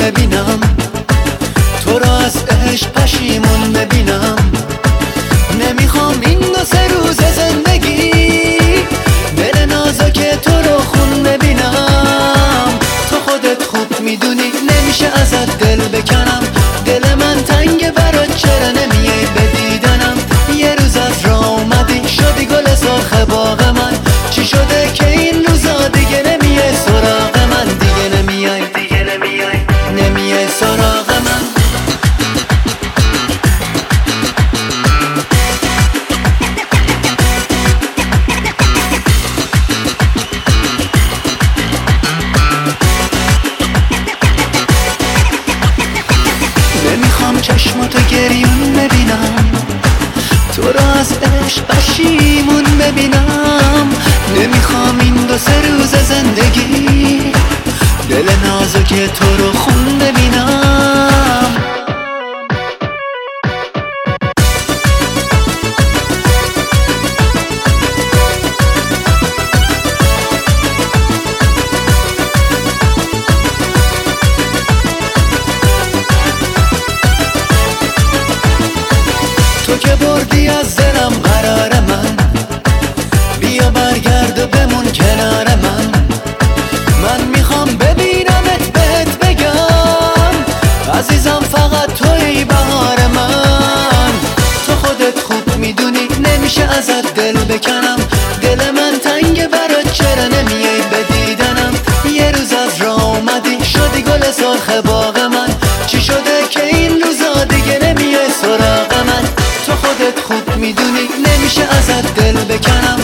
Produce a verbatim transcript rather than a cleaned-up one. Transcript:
ببینم، تو را از عشق پشیمون ببینم. نمیخوام این دو سه روز زندگی دل نازک تو رو خون ببینم. تو خودت خوب میدونی نمیشه ازت دل بکنم. دل من تنگ برات چرا نمیای به دیدنم؟ یه روز از راه اومدی شدی گل سرخ باغ من. چی شده که این روزا دیگه نمیای سراغ من؟ دیگه نمیای دیگه نمیای نمیای سراغ من. نمیخوام چشماتو گریون ببینم، تو را از عشق پشیمون ببینم. نمیخوام این دو سه روز زندگی دل نازک تو رو خون ببینم. تو که بردی از دلم قرار من، بیا برگرد و بمون کنار من. من میخوام ببینمت بهت بگم عزیزم فقط توی بهار من. تو خودت خوب میدونی نمیشه ازت دل بکنم. دل من تنگ برات چرا نمیای به دیدنم؟ یه روز از راه اومدی شدی گل سرخ باغ من. چی شده که این روزا دیگه نمیای سراغ من؟ تو خودت خوب میدونی نمیشه ازت دل بکنم.